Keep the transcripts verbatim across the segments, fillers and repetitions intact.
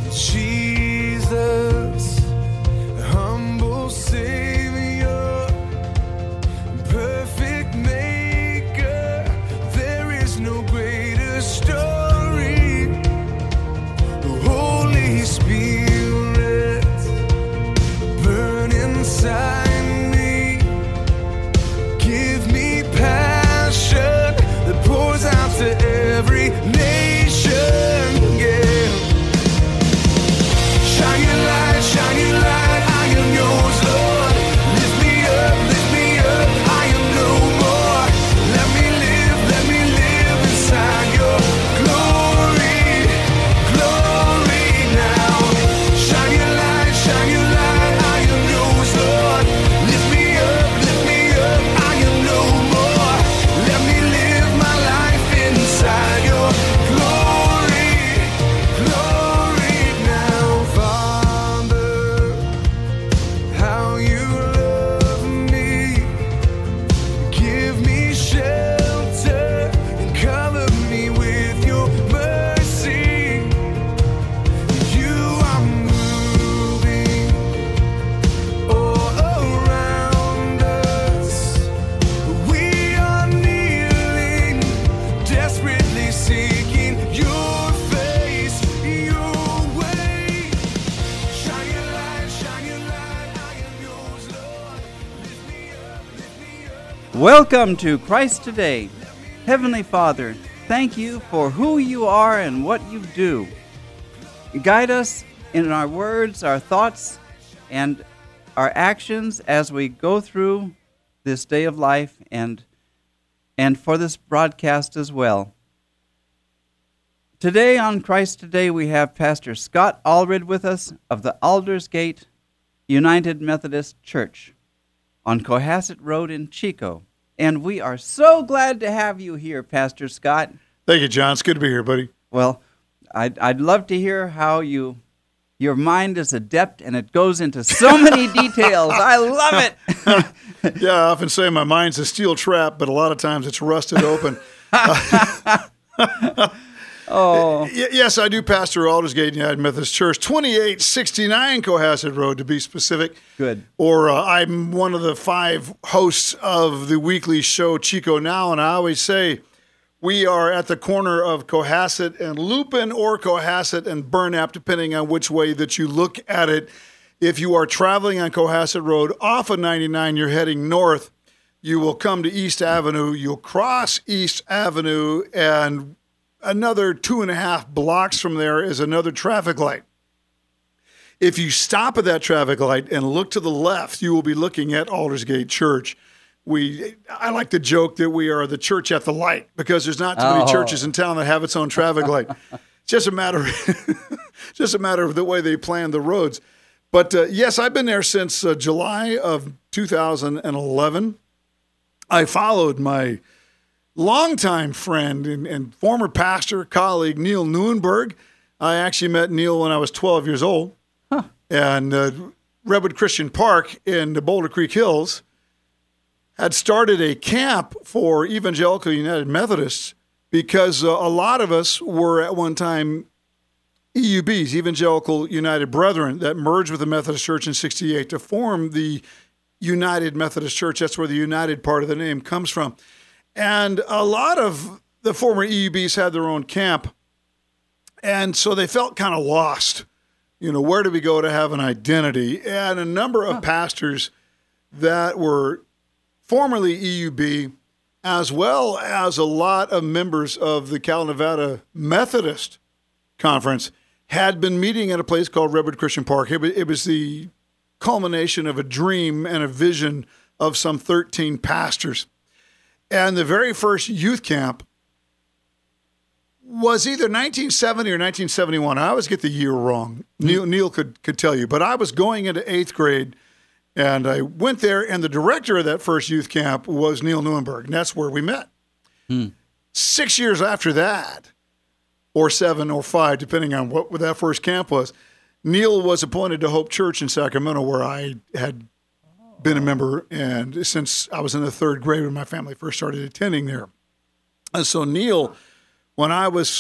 Jesus, humble Savior, perfect Maker, there is no greater story. Holy Spirit, burn inside me, give me passion that pours out to every nation. Yeah. Shine your light, shine your light, I am yours, Lord. Lift me up, lift me up, I am no more. Let me live, let me live inside your glory, glory now. Shine your light, shine your light, I am yours, Lord. Lift me up, lift me up, I am no more. Let me live my life inside your glory, glory now. Father, how you love me, give me shelter and cover me with your mercy. You are moving all around us. We are kneeling, desperately seeking your face, your way. Shine your light, shine your light, I am yours, Lord. Lift me up, lift me up. Welcome to Christ Today. Heavenly Father, thank you for who you are and what you do. Guide us in our words, our thoughts, and our actions as we go through this day of life and, and for this broadcast as well. Today on Christ Today, we have Pastor Scott Allred with us of the Aldersgate United Methodist Church on Cohasset Road in Chico. And we are so glad to have you here, Pastor Scott. Thank you, John. It's good to be here, buddy. Well, I'd, I'd love to hear how you, your mind is adept and it goes into so many details. I love it. Yeah, I often say my mind's a steel trap, but a lot of times it's rusted open. Oh, Y- yes, I do pastor Aldersgate United Methodist Church, twenty-eight sixty-nine Cohasset Road, to be specific. good. Or uh, I'm one of the five hosts of the weekly show Chico Now, and I always say we are at the corner of Cohasset and Lupin, or Cohasset and Burnap, depending on which way that you look at it. If you are traveling on Cohasset Road off of ninety-nine, you're heading north, you will come to East Avenue, you'll cross East Avenue, and another two and a half blocks from there is another traffic light. If you stop at that traffic light and look to the left, you will be looking at Aldersgate Church. We, I like to joke that we are the church at the light, because there's not too many Oh. churches in town that have its own traffic light. It's just a matter, just a matter of the way they plan the roads. But uh, yes, I've been there since uh, July of two thousand eleven. I followed my longtime friend and, and former pastor, colleague, Neil Neuenberg. I actually met Neil when I was twelve years old. Huh. And uh, Redwood Christian Park in the Boulder Creek Hills had started a camp for Evangelical United Methodists, because uh, a lot of us were at one time E U Bs, Evangelical United Brethren, that merged with the Methodist Church in sixty-eight to form the United Methodist Church. That's where the United part of the name comes from. And a lot of the former E U Bs had their own camp, and so they felt kind of lost. You know, where do we go to have an identity? And a number of pastors that were formerly E U B, as well as a lot of members of the Cal Nevada Methodist Conference, had been meeting at a place called Redwood Christian Park. It was, it was the culmination of a dream and a vision of some thirteen pastors. And the very first youth camp was either nineteen seventy or nineteen seventy-one. I always get the year wrong. Neil, Neil could, could tell you. But I was going into eighth grade, and I went there, and the director of that first youth camp was Neil Neuenberg, and that's where we met. Hmm. Six years after that, or seven or five, depending on what that first camp was, Neil was appointed to Hope Church in Sacramento, where I had been a member, and since I was in the third grade when my family first started attending there. And so Neil, when I was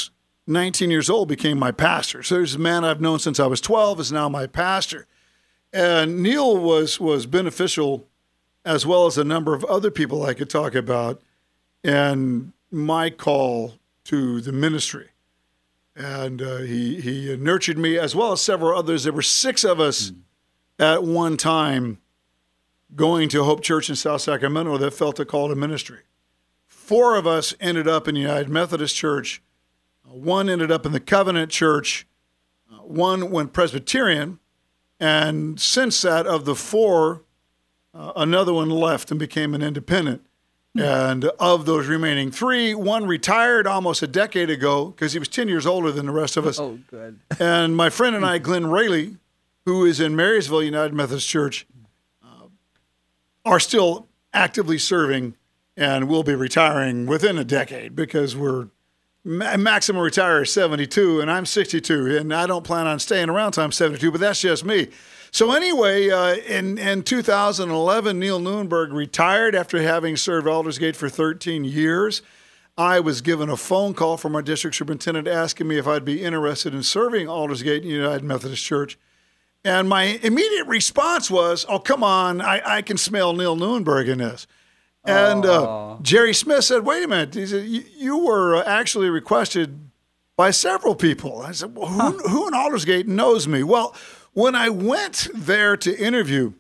nineteen years old, became my pastor. So there's a man I've known since I was twelve is now my pastor. And Neil was was beneficial, as well as a number of other people I could talk about, and my call to the ministry. And uh, he he nurtured me, as well as several others. There were six of us mm. at one time going to Hope Church in South Sacramento that felt a call to ministry. Four of us ended up in United Methodist Church. Uh, one ended up in the Covenant Church. Uh, one went Presbyterian. And since that, of the four, uh, another one left and became an independent. Mm-hmm. And of those remaining three, one retired almost a decade ago because he was ten years older than the rest of us. Oh, good. And my friend and I, Glenn Rayleigh, who is in Marysville United Methodist Church, uh, are still actively serving and will be retiring within a decade because we're ma- maximum retire is seventy-two, and I'm sixty-two, and I don't plan on staying around till I'm seventy-two, but that's just me. So anyway, uh, in, in two thousand eleven, Neil Neuenberg retired after having served Aldersgate for thirteen years. I was given a phone call from our district superintendent asking me if I'd be interested in serving Aldersgate United Methodist Church. And my immediate response was, oh, come on, I, I can smell Neil Neuenberg in this. And uh, Jerry Smith said, wait a minute, he said, you, you were uh, actually requested by several people. I said, well, who, huh. who in Aldersgate knows me? Well, when I went there to interview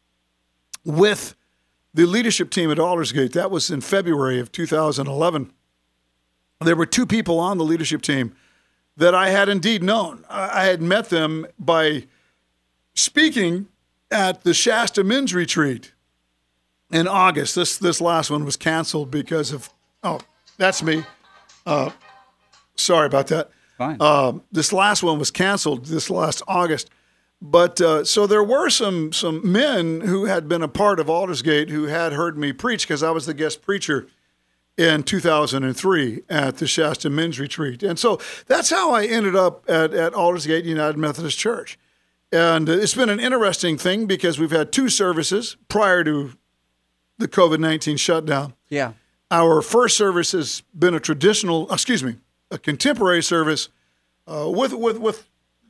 with the leadership team at Aldersgate, that was in February of two thousand eleven, there were two people on the leadership team that I had indeed known. I had met them by speaking at the Shasta Men's Retreat in August. This this last one was canceled because of, oh, that's me. Uh, sorry about that. Fine. Uh, this last one was canceled this last August. But uh, so there were some some men who had been a part of Aldersgate who had heard me preach because I was the guest preacher in two thousand three at the Shasta Men's Retreat. And so that's how I ended up at, at Aldersgate United Methodist Church. And it's been an interesting thing because we've had two services prior to the covid nineteen shutdown. Yeah. Our first service has been a traditional, excuse me, a contemporary service uh, with with with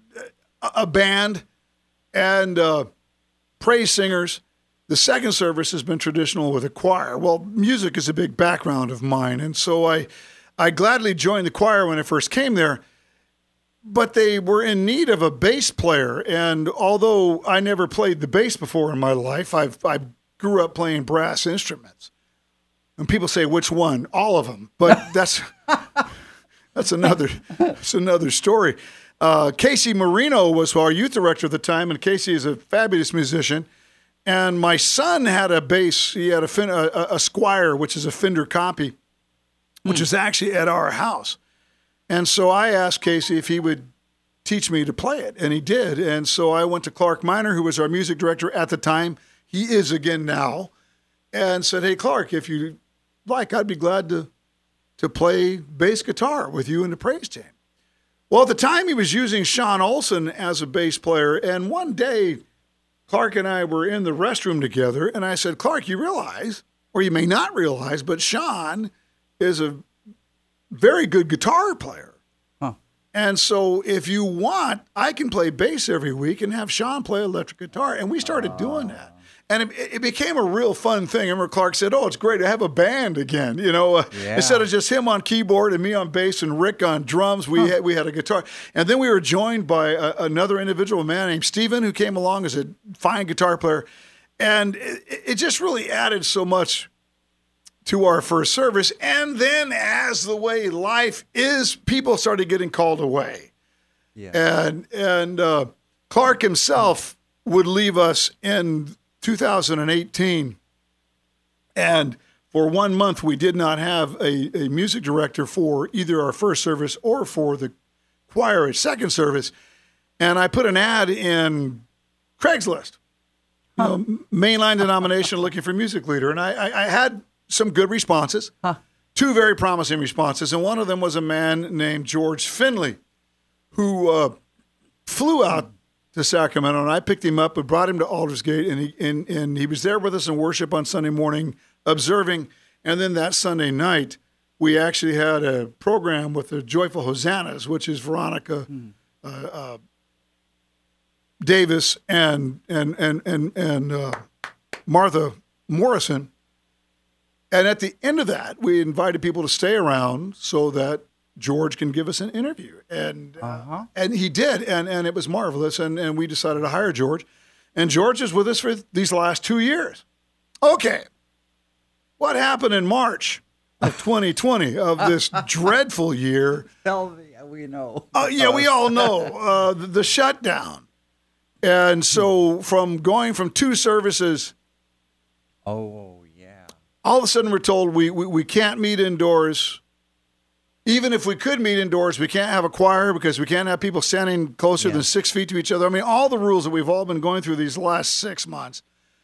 a band and uh, praise singers. The second service has been traditional with a choir. Well, music is a big background of mine, and so I, I gladly joined the choir when I first came there. But they were in need of a bass player, and although I never played the bass before in my life, I've I grew up playing brass instruments. And people say, which one? All of them. But that's that's another that's another story. Uh, Casey Marino was our youth director at the time, and Casey is a fabulous musician. And my son had a bass. He had a, a, a Squire, which is a Fender copy, which mm. is actually at our house. And so I asked Casey if he would teach me to play it, and he did. And so I went to Clark Miner, who was our music director at the time. He is again now, and said, hey, Clark, if you like, I'd be glad to to play bass guitar with you in the praise team. Well, at the time, he was using Sean Olson as a bass player, and one day, Clark and I were in the restroom together, and I said, Clark, you realize, or you may not realize, but Sean is a very good guitar player. Huh. And so if you want, I can play bass every week and have Sean play electric guitar. And we started uh. doing that. And it, it became a real fun thing. I remember Clark said, oh, it's great to have a band again. You know, uh, yeah. Instead of just him on keyboard and me on bass and Rick on drums, we, huh. had, we had a guitar. And then we were joined by a, another individual, a man named Steven, who came along as a fine guitar player. And it, it just really added so much to our first service. And then as the way life is, people started getting called away. Yeah. And, and uh, Clark himself would leave us in two thousand eighteen, and for one month we did not have a, a music director for either our first service or for the choir at second service, and I put an ad in Craigslist, huh. you know, mainline denomination looking for music leader, and I, I, I had some good responses, huh. two very promising responses, and one of them was a man named George Finley, who uh, flew out to Sacramento, and I picked him up and brought him to Aldersgate, and he and, and he was there with us in worship on Sunday morning, observing, and then that Sunday night, we actually had a program with the Joyful Hosannas, which is Veronica uh, uh, Davis and and and and and uh, Martha Morrison. And at the end of that, we invited people to stay around so that George can give us an interview. And uh, Uh-huh. and he did, and, and it was marvelous. And, and we decided to hire George. And George is with us for these last two years. Okay. What happened in March of twenty twenty, of this dreadful year? Tell me, we know. Uh, yeah, we all know uh, the, the shutdown. And so from going from two services, Oh, yeah. all of a sudden we're told we, we, we can't meet indoors. Even if we could meet indoors, we can't have a choir because we can't have people standing closer Yeah. than six feet to each other. I mean, all the rules that we've all been going through these last six months.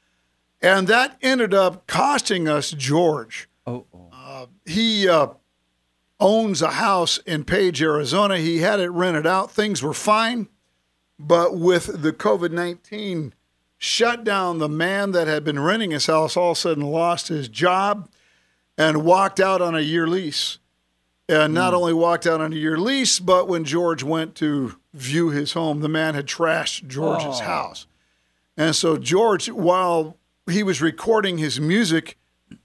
And that ended up costing us George. Oh, oh. He uh, owns a house in Page, Arizona. He had it rented out. Things were fine. But with the COVID nineteen shutdown, the man that had been renting his house all of a sudden lost his job and walked out on a year lease. And not only walked out on a year lease, but when George went to view his home, the man had trashed George's Oh. house. And so George, while he was recording his music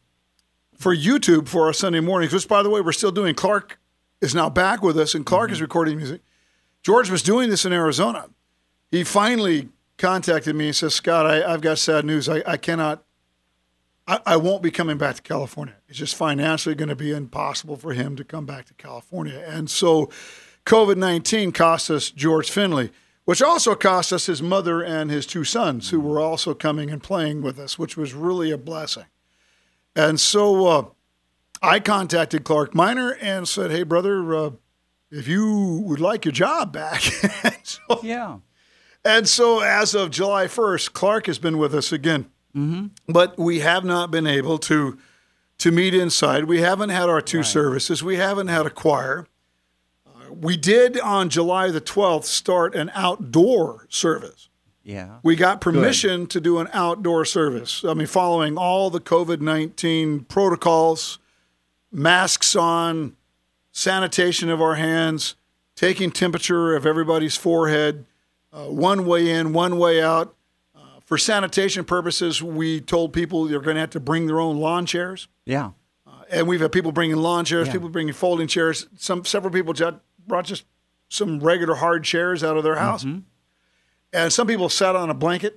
for YouTube for our Sunday mornings, which, by the way, we're still doing. Clark is now back with us, and Clark is recording music. George was doing this in Arizona. He finally contacted me and says, Scott, I, I've got sad news. I, I cannot, I, I won't be coming back to California. It's just financially going to be impossible for him to come back to California. And so COVID nineteen cost us George Finley, which also cost us his mother and his two sons, who were also coming and playing with us, which was really a blessing. And so uh, I contacted Clark Minor and said, hey, brother, uh, if you would like your job back. and, so, Yeah. and so as of July first, Clark has been with us again. Mm-hmm. But we have not been able to to meet inside. We haven't had our two Right. services. We haven't had a choir. Uh, we did on July the twelfth start an outdoor service. Yeah. We got permission to do an outdoor service. I mean, following all the COVID nineteen protocols, masks on, sanitation of our hands, taking temperature of everybody's forehead, uh, one way in, one way out. Uh, for sanitation purposes, we told people they're going to have to bring their own lawn chairs. Yeah. Uh, and we've had people bringing lawn chairs, Yeah. people bringing folding chairs. Some Several people just brought just some regular hard chairs out of their house. Mm-hmm. And some people sat on a blanket.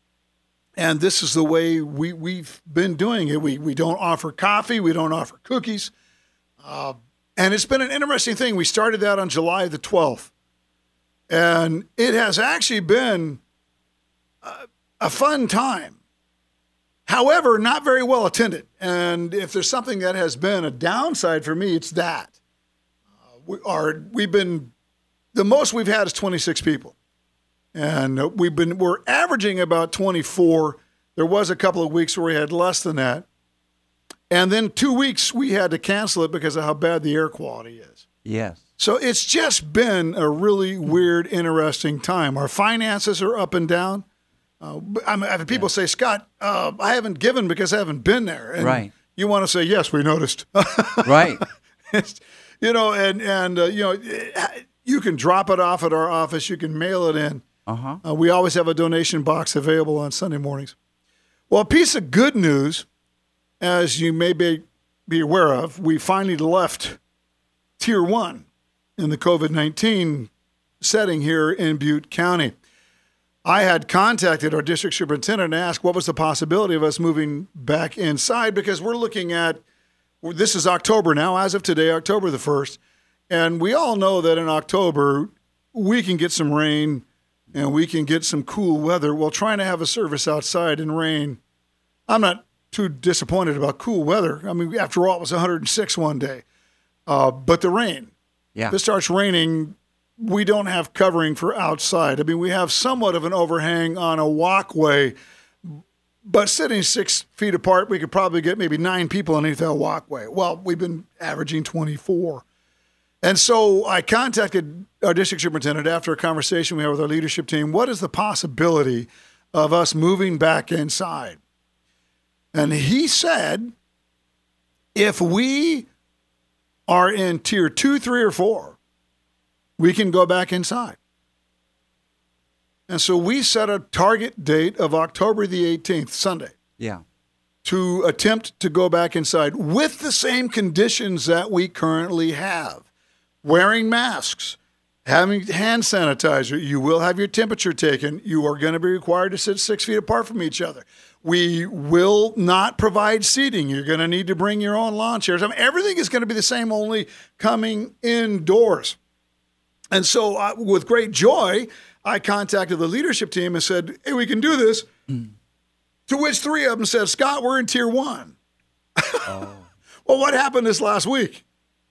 And this is the way we, we've been doing it. We, we don't offer coffee. We don't offer cookies. Uh, and it's been an interesting thing. We started that on July the twelfth. And it has actually been a, a fun time. However, not very well attended. And if there's something that has been a downside for me, it's that. Uh, we are, we've been, the most we've had is twenty-six people. And we've been, we're averaging about twenty-four. There was a couple of weeks where we had less than that. And then two weeks we had to cancel it because of how bad the air quality is. Yes. So it's just been a really weird, interesting time. Our finances are up and down. Uh, I mean, I've had people say, Scott, uh, I haven't given because I haven't been there. And Right. you want to say, yes, we noticed. Right. It's- you know, and, and uh, you know, you can drop it off at our office. You can mail it in. Uh-huh. Uh, we always have a donation box available on Sunday mornings. Well, a piece of good news, as you may be, be aware of, we finally left Tier one in the COVID nineteen setting here in Butte County. I had contacted our district superintendent and asked what was the possibility of us moving back inside, because we're looking at, this is October now, as of today, October the first, and we all know that in October we can get some rain and we can get some cool weather. Well, trying to have a service outside in rain, I'm not too disappointed about cool weather. I mean, after all, it was one hundred six one day. Uh, but the rain, Yeah. if it starts raining, we don't have covering for outside. I mean, we have somewhat of an overhang on a walkway, but sitting six feet apart, we could probably get maybe nine people underneath that walkway. Well, we've been averaging twenty-four. And so I contacted our district superintendent after a conversation we had with our leadership team. What is the possibility of us moving back inside? And he said, if we are in tier two, three, or four, we can go back inside. And so we set a target date of October the eighteenth, Sunday, Yeah. to attempt to go back inside with the same conditions that we currently have. Wearing masks, having hand sanitizer, you will have your temperature taken. You are going to be required to sit six feet apart from each other. We will not provide seating. You're going to need to bring your own lawn chairs. I mean, everything is going to be the same, only coming indoors. And so uh, with great joy, I contacted the leadership team and said, hey, we can do this. Mm. To which three of them said, Scott, we're in tier one. Oh. Well, what happened this last week?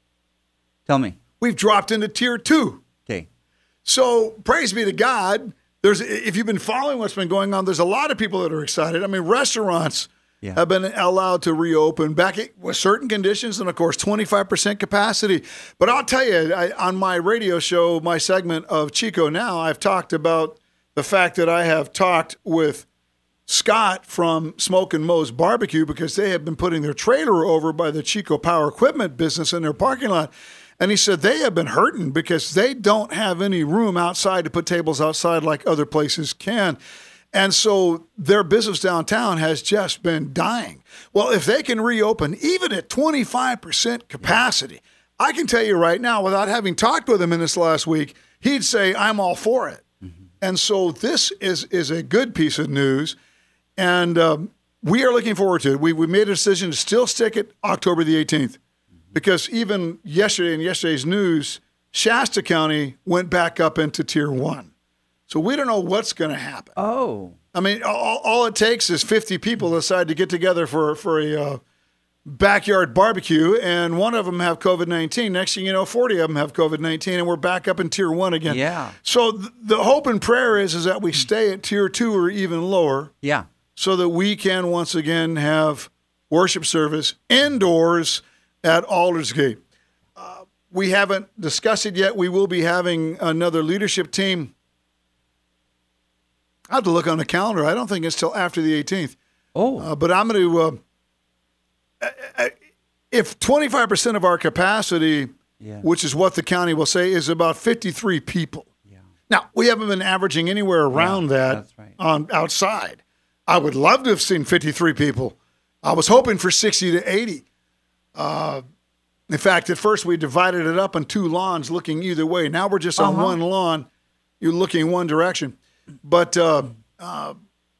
Tell me. We've dropped into tier two. Okay. So praise be to God. There's, if you've been following what's been going on, there's a lot of people that are excited. I mean, restaurants yeah. have been allowed to reopen back at, with certain conditions and, of course, twenty-five percent capacity. But I'll tell you, I, on my radio show, my segment of Chico Now, I've talked about the fact that I have talked with Scott from Smoke and Moe's Barbecue because they have been putting their trailer over by the Chico Power Equipment business in their parking lot. And he said they have been hurting because they don't have any room outside to put tables outside like other places can. And so their business downtown has just been dying. Well, if they can reopen even at twenty-five percent capacity, I can tell you right now, without having talked with him in this last week, he'd say, I'm all for it. Mm-hmm. And so this is, is a good piece of news. And um, we are looking forward to it. We, we made a decision to still stick at October the eighteenth. Because even yesterday in yesterday's news, Shasta County went back up into tier one. So we don't know what's going to happen. Oh. I mean, all, all it takes is fifty people decide to get together for, for a uh, backyard barbecue, and one of them have COVID nineteen. Next thing you know, forty of them have COVID nineteen, and we're back up in tier one again. Yeah. So th- the hope and prayer is, is that we stay at tier two or even lower. Yeah. So that we can once again have worship service indoors at Aldersgate. Uh, we haven't discussed it yet. We will be having another leadership team. I have to look on the calendar. I don't think it's till after the eighteenth. Oh. Uh, but I'm going to, uh, if twenty-five percent of our capacity, yeah. which is what the county will say, is about fifty-three people. Yeah. Now, we haven't been averaging anywhere around yeah, that that's right. on outside. I would love to have seen fifty-three people. I was hoping for sixty to eighty. Uh, in fact, at first we divided it up on two lawns looking either way. Now we're just on uh-huh. one lawn. You're looking one direction. But uh, uh,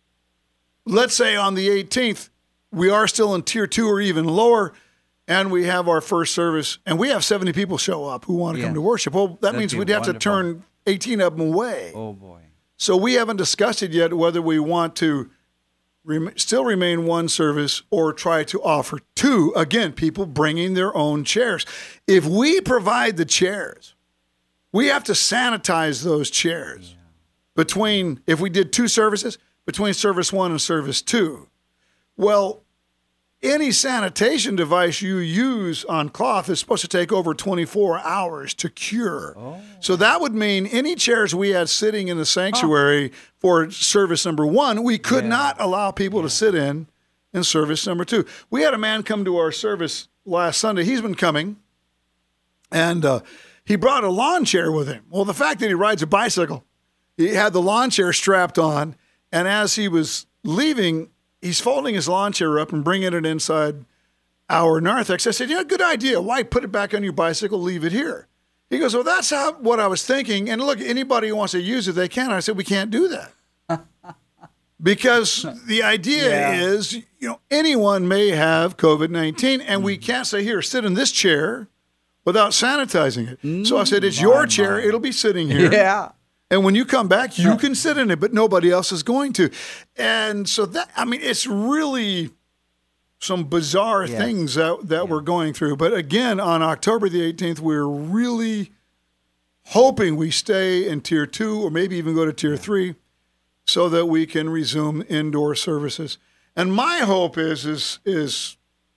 let's say on the eighteenth, we are still in tier two or even lower, and we have our first service, and we have seventy people show up who want to yeah. come to worship. Well, that That'd means we'd wonderful. have to turn eighteen of them away. Oh, boy. So we haven't discussed it yet whether we want to Rem- still remain one service or try to offer two. Again, people bringing their own chairs. If we provide the chairs, we have to sanitize those chairs yeah. between, if we did two services, between service one and service two. Well, any sanitation device you use on cloth is supposed to take over twenty-four hours to cure. Oh. So that would mean any chairs we had sitting in the sanctuary oh. for service number one, we could yeah. not allow people yeah. to sit in in service number two. We had a man come to our service last Sunday. He's been coming, and uh, he brought a lawn chair with him. Well, the fact that he rides a bicycle, he had the lawn chair strapped on, and as he was leaving, he's folding his lawn chair up and bringing it inside our narthex. I said, yeah, good idea. Why put it back on your bicycle, leave it here? He goes, well, that's how, what I was thinking. And look, anybody who wants to use it, they can. I said, we can't do that. Because the idea yeah. is, you know, anyone may have COVID nineteen, and mm. we can't say, here, sit in this chair without sanitizing it. Mm, so I said, it's my, your chair. My. It'll be sitting here. Yeah. And when you come back, you can sit in it, but nobody else is going to. And so that, I mean, it's really some bizarre yes. things that, that yeah. we're going through. But again, on October the eighteenth, we're really hoping we stay in tier two or maybe even go to tier three so that we can resume indoor services. And my hope is, is, is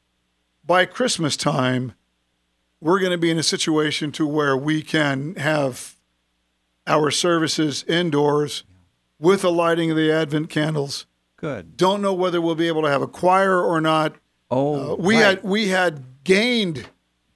by Christmas time, we're going to be in a situation to where we can have our services indoors with the lighting of the Advent candles. Good. Don't know whether we'll be able to have a choir or not. Oh, uh, we right. had we had gained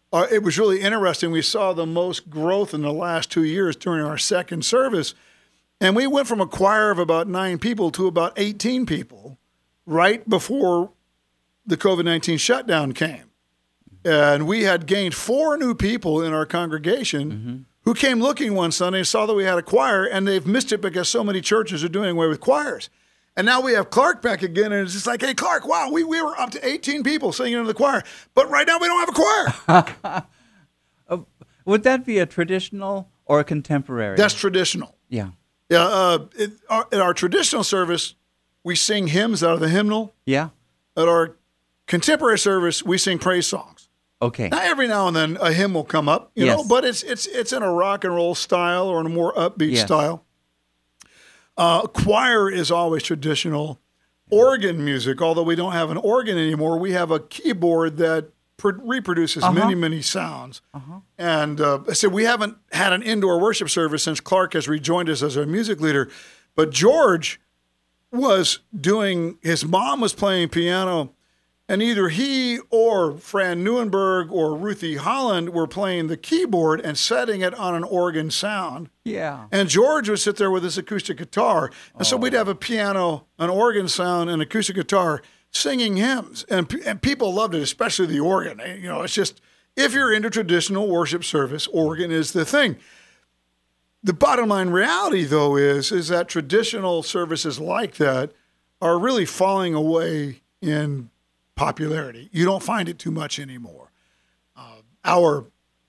uh, it was really interesting. We saw the most growth in the last two years during our second service. And we went from a choir of about nine people to about eighteen people right before the COVID nineteen shutdown came. And we had gained four new people in our congregation mm-hmm. who came looking one Sunday and saw that we had a choir, and they've missed it because so many churches are doing away with choirs. And now we have Clark back again, and it's just like, hey, Clark, wow, we, we were up to eighteen people singing in the choir. But right now we don't have a choir. uh, would that be a traditional or a contemporary? That's traditional. Yeah. Yeah, uh, it, our, in our traditional service, we sing hymns out of the hymnal. Yeah. At our contemporary service, we sing praise songs. Okay. Now, every now and then, a hymn will come up, you yes. know, but it's it's it's in a rock and roll style or in a more upbeat yes. style. Uh, choir is always traditional. Organ music, although we don't have an organ anymore, we have a keyboard that pr- reproduces uh-huh. many, many sounds. Uh-huh. And uh, I said we haven't had an indoor worship service since Clark has rejoined us as our music leader. But George was doing, his mom was playing piano, and either he or Fran Neuenberg or Ruthie Holland were playing the keyboard and setting it on an organ sound. Yeah. And George would sit there with his acoustic guitar. And oh. so we'd have a piano, an organ sound, and acoustic guitar singing hymns. And, and people loved it, especially the organ. You know, it's just, if you're into traditional worship service, organ is the thing. The bottom line reality, though, is, is that traditional services like that are really falling away in popularity. You don't find it too much anymore. Uh, our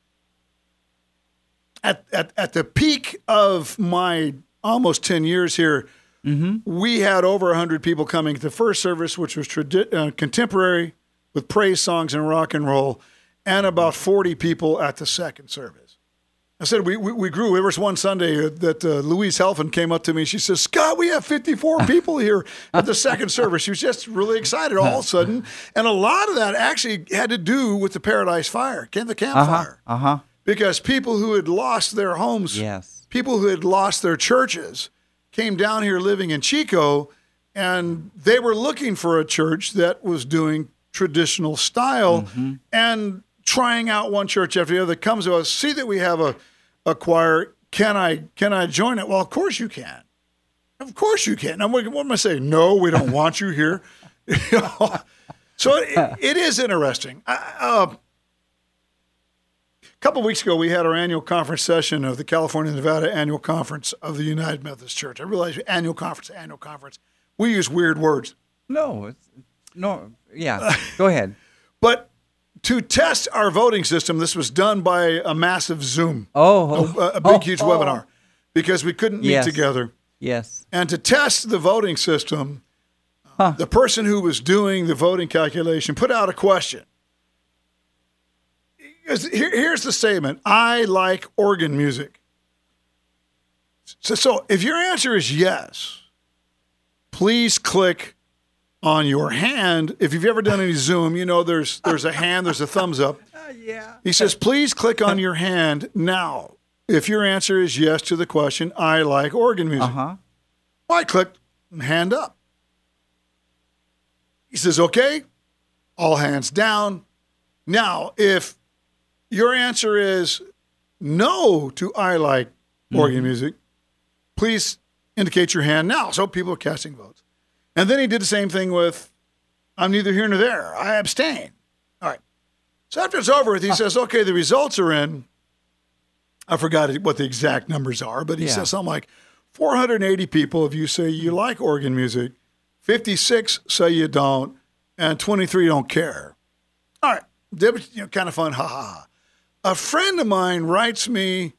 at, at at the peak of my almost ten years here, mm-hmm. we had over one hundred people coming to the first service, which was tradi- uh, contemporary with praise songs and rock and roll, and about forty people at the second service. I said, we, we, we grew. There was one Sunday that uh, Louise Helfand came up to me. She says, Scott, we have fifty-four people here at the second service. She was just really excited all of a sudden. And a lot of that actually had to do with the Paradise Fire, the campfire. Uh-huh. uh-huh. Because people who had lost their homes, yes. people who had lost their churches, came down here living in Chico, and they were looking for a church that was doing traditional style mm-hmm. and trying out one church after the other. Comes to us, see that we have a a choir, can I can I join it? Well, of course you can. Of course you can. Now, what, what am I saying? No, we don't want you here. You know? So it, it is interesting. I, uh, a couple of weeks ago, we had our annual conference session of the California Nevada Annual Conference of the United Methodist Church. I realize annual conference, annual conference. We use weird words. No, it's, no, yeah, go ahead. But to test our voting system, this was done by a massive Zoom. Oh. A, a big, oh, huge oh. webinar because we couldn't meet yes. together. Yes. And to test the voting system, huh. the person who was doing the voting calculation put out a question. Here, here's the statement. I like organ music. So, so if your answer is yes, please click on your hand. If you've ever done any Zoom, you know there's there's a hand, there's a thumbs up. Uh, yeah. He says, please click on your hand now. If your answer is yes to the question, I like organ music. Uh-huh. Well, I clicked hand up. He says, okay, all hands down. Now, if your answer is no to I like organ mm-hmm. music, please indicate your hand now. So people are casting votes. And then he did the same thing with, I'm neither here nor there. I abstain. All right. So after it's over with, he says, okay, the results are in. I forgot what the exact numbers are, but he yeah. says something like four hundred eighty people of you say you like organ music, fifty-six say you don't, and twenty-three don't care. All right. That was, you know, kind of fun. Ha, ha, ha. A friend of mine writes me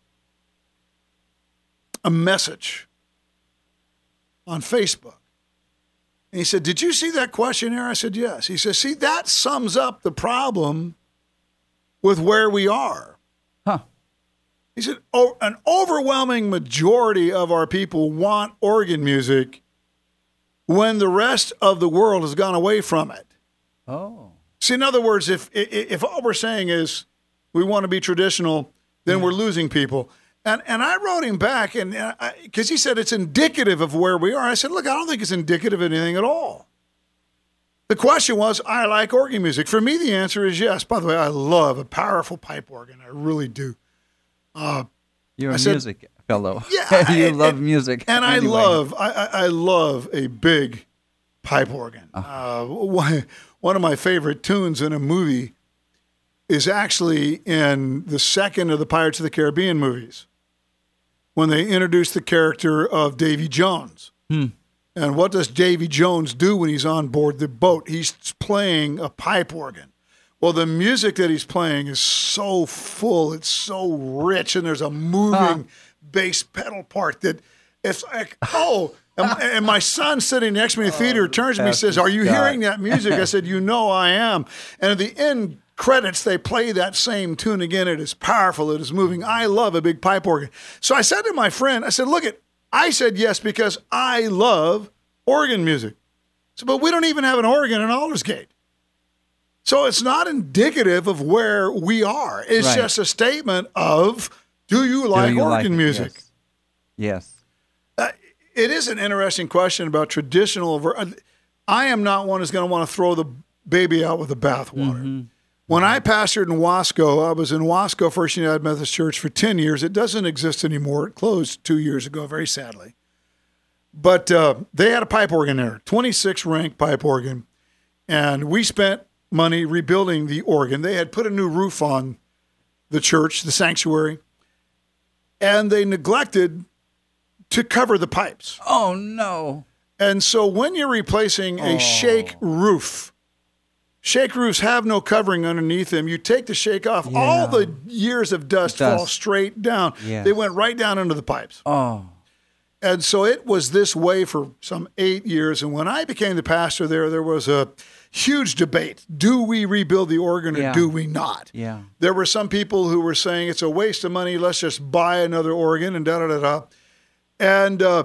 a message on Facebook. And he said, did you see that questionnaire? I said, yes. He says, see, that sums up the problem with where we are. Huh. He said, oh, an overwhelming majority of our people want organ music when the rest of the world has gone away from it. Oh. See, in other words, if if all we're saying is we want to be traditional, then yeah. we're losing people. And and I wrote him back, and because he said it's indicative of where we are. I said, look, I don't think it's indicative of anything at all. The question was, I like organ music. For me, the answer is yes. By the way, I love a powerful pipe organ. I really do. Uh, You're I a said- music fellow. Yeah, you I- love and- music. And I anyway. love, I, I, I love a big pipe organ. Uh, one one of my favorite tunes in a movie is actually in the second of the Pirates of the Caribbean movies, when they introduce the character of Davy Jones. Hmm. And what does Davy Jones do when he's on board the boat? He's playing a pipe organ. Well, the music that he's playing is so full, it's so rich, and there's a moving bass pedal part that it's like, oh, and, and my son sitting next to me in the theater turns to me and says, "Are you Scott. hearing that music?" I said, "You know I am." And at the end credits, they play that same tune again. It is powerful. It is moving. I love a big pipe organ. So I said to my friend, I said, "Look it, I said yes because I love organ music." So, but we don't even have an organ in Aldersgate. So it's not indicative of where we are. It's Right. just a statement of, do you Do like you organ like it? music? Yes. yes. Uh, it is an interesting question about traditional. ver- uh, I am not one who's going to want to throw the baby out with the bathwater. Mm-hmm. When I pastored in Wasco, I was in Wasco First United Methodist Church for ten years. It doesn't exist anymore. It closed two years ago, very sadly. But uh, they had a pipe organ there, twenty-six rank pipe organ. And we spent money rebuilding the organ. They had put a new roof on the church, the sanctuary, and they neglected to cover the pipes. Oh no. And so when you're replacing a Oh. shake roof, shake roofs have no covering underneath them. You take the shake off, Yeah. all the years of dust, Dust. fall straight down. Yes. They went right down into the pipes. Oh. And so it was this way for some eight years. And when I became the pastor there, there was a huge debate. Do we rebuild the organ or Yeah. do we not? Yeah. There were some people who were saying it's a waste of money. Let's just buy another organ and da da da da. And uh,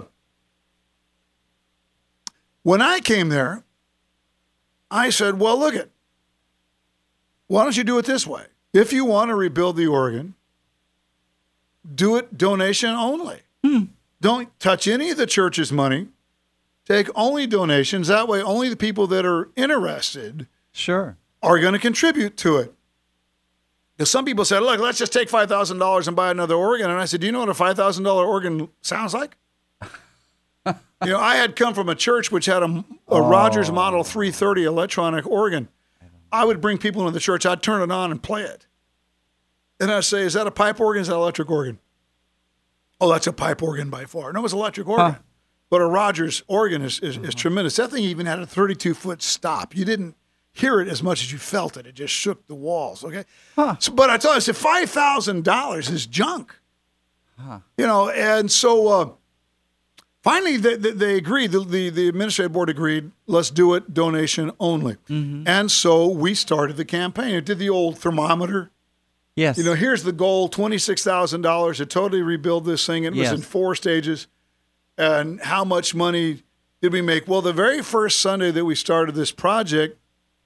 when I came there, I said, well, look it. Why don't you do it this way? If you want to rebuild the organ, do it donation only. Don't touch any of the church's money. Take only donations. That way, only the people that are interested Sure. are going to contribute to it. Because some people said, look, let's just take five thousand dollars and buy another organ. And I said, do you know what a five thousand dollars organ sounds like? You know, I had come from a church which had a, a Oh. Rogers Model three thirty electronic organ. I would bring people into the church. I'd turn it on and play it. And I'd say, is that a pipe organ? Is that an electric organ? Oh, that's a pipe organ by far. No, it was an electric organ. Huh. But a Rogers organ is, is, is tremendous. That thing even had a thirty-two foot stop. You didn't hear it as much as you felt it. It just shook the walls, okay? Huh. So, but I told you, I said five thousand dollars is junk. You know, and so uh, finally they, they, they agreed, the, the, the administrative board agreed, let's do it donation only. And so we started the campaign. It did the old thermometer. Yes. You know, here's the goal, twenty-six thousand dollars to totally rebuild this thing. It was Yes. in four stages. And how much money did we make? Well, the very first Sunday that we started this project,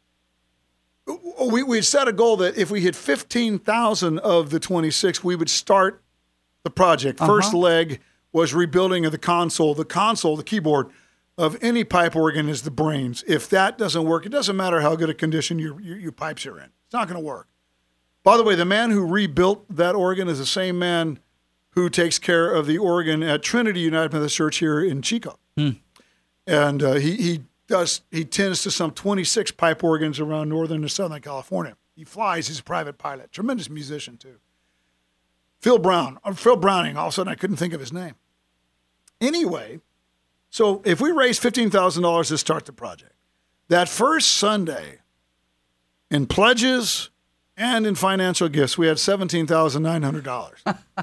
we, we set a goal that if we hit fifteen thousand of the twenty-six, we would start the project. First Uh-huh. leg was rebuilding of the console. The console, the keyboard of any pipe organ is the brains. If that doesn't work, it doesn't matter how good a condition your, your, your pipes are in. It's not going to work. By the way, the man who rebuilt that organ is the same man who takes care of the organ at Trinity United Methodist Church here in Chico. And uh, he, he does, he tends to some twenty-six pipe organs around Northern and Southern California. He flies, he's a private pilot, tremendous musician too. Phil Brown, or Phil Browning, all of a sudden I couldn't think of his name. Anyway, so if we raise fifteen thousand dollars to start the project, that first Sunday in pledges and in financial gifts, we had seventeen thousand nine hundred dollars.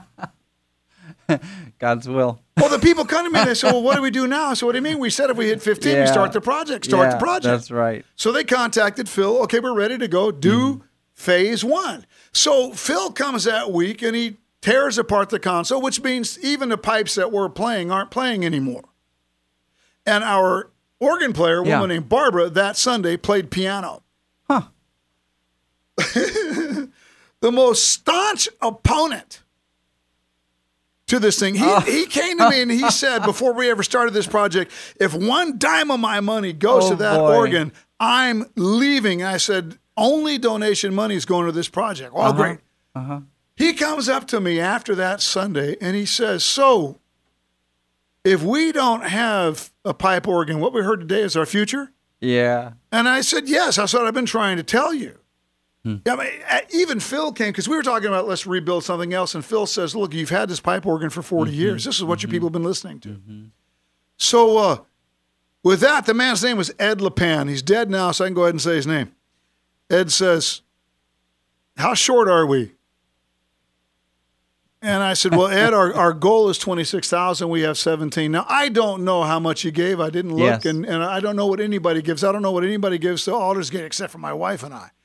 God's will. Well, the people come to me and they say, well, what do we do now? So what do you mean? We said if we hit fifteen, we Yeah. start the project. Start Yeah, the project. That's right. So they contacted Phil. Okay, we're ready to go do Mm-hmm. phase one. So Phil comes that week and he tears apart the console, which means even the pipes that we're playing aren't playing anymore. And our organ player, a Yeah. woman named Barbara, that Sunday played piano. Huh. The most staunch opponent to this thing. He, Oh. he came to me and he said, before we ever started this project, if one dime of my money goes Oh, to that boy. organ, I'm leaving. I said, only donation money is going to this project. Oh, Uh-huh. great. Uh-huh. He comes up to me after that Sunday and he says, so if we don't have a pipe organ, what we heard today is our future? Yeah. And I said, yes, that's what I've been trying to tell you. Hmm. I mean, uh, even Phil came, because we were talking about let's rebuild something else. And Phil says, look, you've had this pipe organ for forty Mm-hmm. years. This is what your people have been listening to. So uh, with that, the man's name was Ed LePan. He's dead now, so I can go ahead and say his name. Ed says, how short are we? And I said, well, Ed, our, our goal is twenty-six thousand. We have seventeen. Now, I don't know how much he gave. I didn't look, Yes. and, and I don't know what anybody gives. I don't know what anybody gives to Aldersgate except for my wife and I.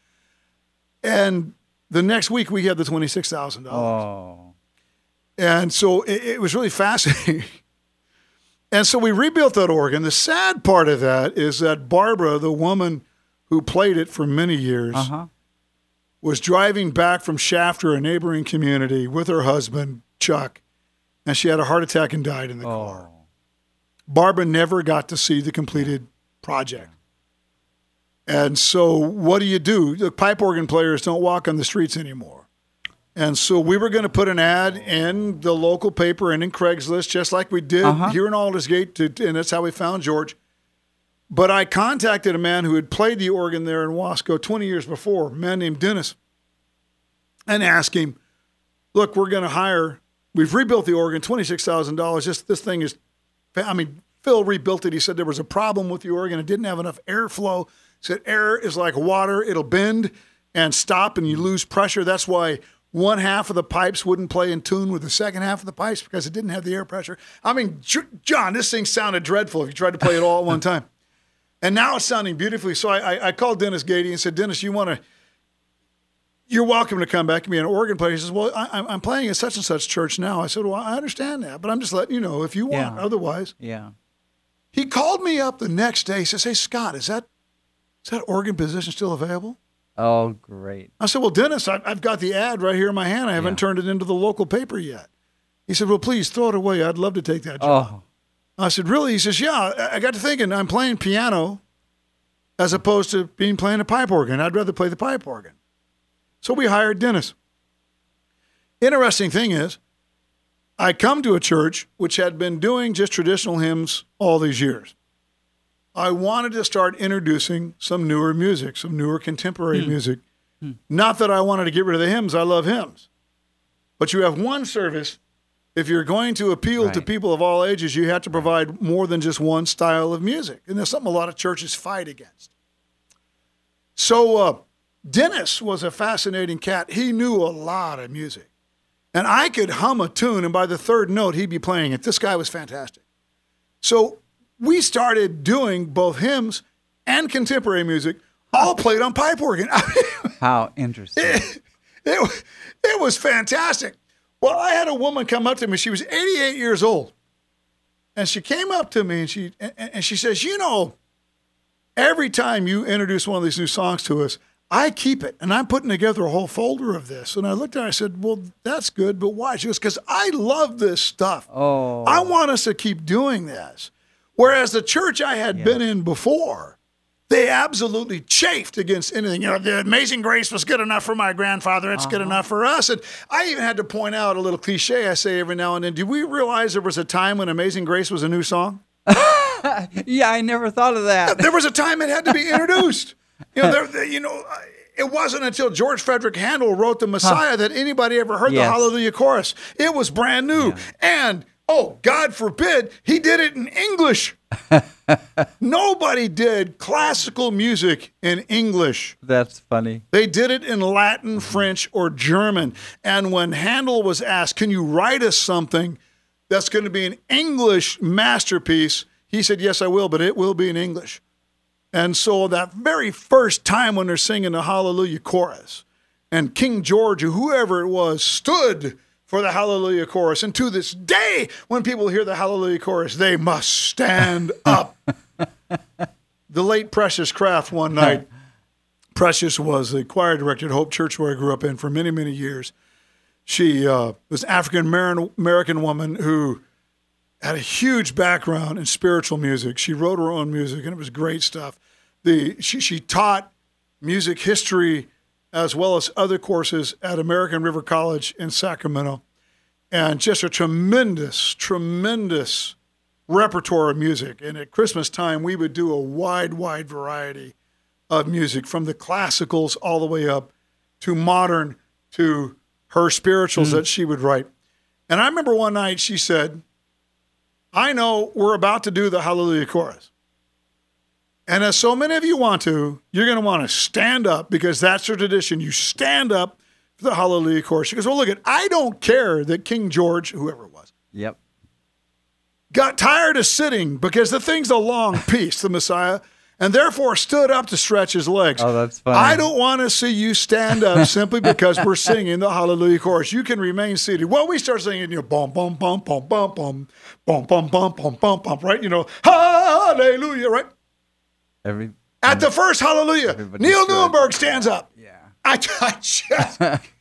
And the next week, we had the twenty-six thousand dollars. Oh. And so it, it was really fascinating. And so we rebuilt that organ. The sad part of that is that Barbara, the woman who played it for many years, Uh-huh. was driving back from Shafter, a neighboring community, with her husband, Chuck, and she had a heart attack and died in the car. Oh. Barbara never got to see the completed project. And so what do you do? The pipe organ players don't walk on the streets anymore. And so we were going to put an ad in the local paper and in Craigslist, just like we did Uh-huh. here in Aldersgate, to, and that's how we found George. But I contacted a man who had played the organ there in Wasco twenty years before, a man named Dennis, and asked him, look, we're going to hire, we've rebuilt the organ, twenty-six thousand dollars. This, this thing is, I mean, Phil rebuilt it. He said there was a problem with the organ. It didn't have enough airflow. He said air is like water. It'll bend and stop and you lose pressure. That's why one half of the pipes wouldn't play in tune with the second half of the pipes because it didn't have the air pressure. I mean, J- John, this thing sounded dreadful if you tried to play it all at one time. And now it's sounding beautifully. So I, I, I called Dennis Gady and said, Dennis, you want to, you're welcome to come back and be an organ player. He says, well, I, I'm playing at such and such church now. I said, well, I understand that, but I'm just letting you know if you want. Yeah. Otherwise, Yeah. he called me up the next day. He says, hey, Scott, is that is that organ position still available? Oh, great. I said, well, Dennis, I, I've got the ad right here in my hand. I haven't Yeah. turned it into the local paper yet. He said, well, please throw it away. I'd love to take that job. Oh. I said, really? He says, yeah. I- I got to thinking, I'm playing piano as opposed to being playing a pipe organ. I'd rather play the pipe organ. So we hired Dennis. Interesting thing is, I come to a church which had been doing just traditional hymns all these years. I wanted to start introducing some newer music, some newer contemporary music. Not that I wanted to get rid of the hymns. I love hymns. But you have one service. If you're going to appeal to Right. people of all ages, you have to provide more than just one style of music. And that's something a lot of churches fight against. So uh, Dennis was a fascinating cat. He knew a lot of music. And I could hum a tune, and by the third note, he'd be playing it. This guy was fantastic. So we started doing both hymns and contemporary music, all played on pipe organ. I mean, How interesting. it, it, it was fantastic. Well, I had a woman come up to me. She was eighty-eight years old. And she came up to me and she and, and she says, you know, every time you introduce one of these new songs to us, I keep it. And I'm putting together a whole folder of this. And I looked at her, I said, well, that's good, but why? She goes, because I love this stuff. Oh. I want us to keep doing this. Whereas the church I had Yeah. been in before, they absolutely chafed against anything. You know, the Amazing Grace was good enough for my grandfather. It's good enough for us. And I even had to point out a little cliche I say every now and then. Do we realize there was a time when Amazing Grace was a new song? Yeah, I never thought of that. There was a time it had to be introduced. You know, there, there- you know, it wasn't until George Frederick Handel wrote the Messiah that anybody ever heard the Yes. Hallelujah chorus. It was brand new. And, oh, God forbid, he did it in English. Nobody did classical music in English. That's funny. They did it in Latin, French, or German. And when Handel was asked, can you write us something that's going to be an English masterpiece? He said, yes, I will, but it will be in English. And so that very first time when they're singing the Hallelujah chorus, and King George or whoever it was stood for the Hallelujah chorus. And to this day, when people hear the Hallelujah chorus, they must stand up. The late Precious Craft one night, Precious was the choir director at Hope Church where I grew up in for many, many years. She uh, was an African-American woman who had a huge background in spiritual music. She wrote her own music, and it was great stuff. the she, she taught music history as well as other courses at American River College in Sacramento. And just a tremendous, tremendous repertoire of music. And at Christmas time, we would do a wide, wide variety of music, from the classicals all the way up to modern, to her spirituals mm. that she would write. And I remember one night she said, I know we're about to do the Hallelujah Chorus. And as so many of you want to, you're going to want to stand up, because that's the tradition. You stand up for the Hallelujah Chorus. She goes, well, look, at I don't care that King George, whoever it was, Yep. got tired of sitting, because the thing's a long piece, the Messiah, and therefore stood up to stretch his legs. Oh, that's funny. I don't want to see you stand up simply because we're singing the Hallelujah Chorus. You can remain seated. Well, we start singing, you know, bum, bum, bum, bum, bum, bum, bum, bum, bum, bum, bum, bum, right? You know, hallelujah, right? Every At the first Hallelujah, Everybody Neil stood. Newenberg stands up. Yeah. I, I just...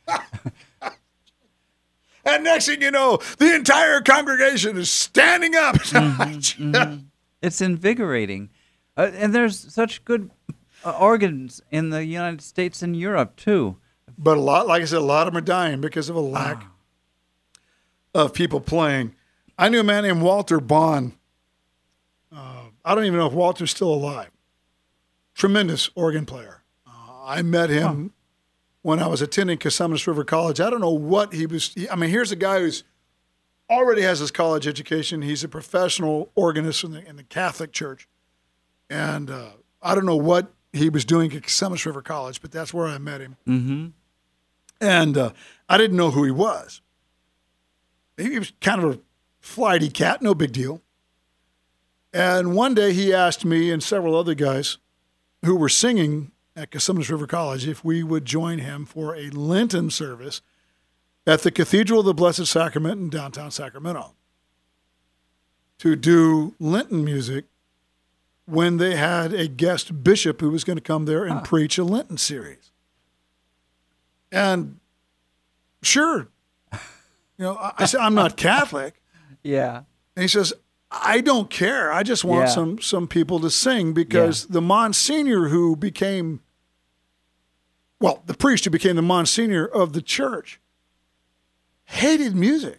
And next thing you know, the entire congregation is standing up. Mm-hmm, mm-hmm. It's invigorating. Uh, and there's such good uh, organs in the United States and Europe, too. But a lot, like I said, a lot of them are dying because of a lack oh. of people playing. I knew a man named Walter Bond. Uh, I don't even know if Walter's still alive. Tremendous organ player. Uh, I met him oh. when I was attending Cosumnes River College. I don't know what he was. He, I mean, here's a guy who's already has his college education. He's a professional organist in the, in the Catholic Church. And uh, I don't know what he was doing at Cosumnes River College, but that's where I met him. Mm-hmm. And uh, I didn't know who he was. He was kind of a flighty cat, no big deal. And one day he asked me and several other guys who were singing at Cosumnes River College if we would join him for a Lenten service at the Cathedral of the Blessed Sacrament in downtown Sacramento to do Lenten music when they had a guest bishop who was going to come there and huh. preach a Lenten series. And sure, you know, I, I said, I'm not Catholic. Yeah. And he says, I don't care. I just want Yeah. some some people to sing, because Yeah. the Monsignor who became, well, the priest who became the Monsignor of the church hated music.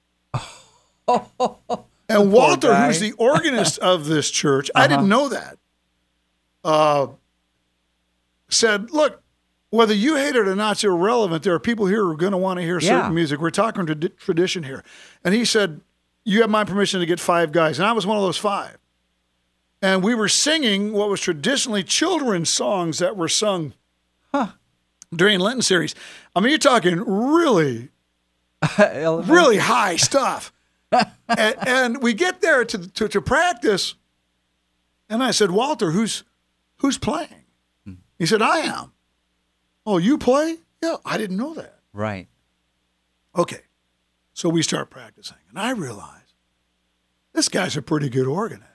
And Walter, guy. who's the organist of this church, I didn't know that, uh, said, look, whether you hate it or not, it's irrelevant. There are people here who are going to want to hear Yeah. certain music. We're talking trad- tradition here. And he said, you have my permission to get five guys. And I was one of those five. And we were singing what was traditionally children's songs that were sung Huh. during Lenten series. I mean, you're talking really, really high stuff. and, and we get there to, to to practice, and I said, Walter, who's who's playing? Hmm. He said, I am. Oh, you play? Yeah, I didn't know that. Right. Okay, so we start practicing, and I realize this guy's a pretty good organist.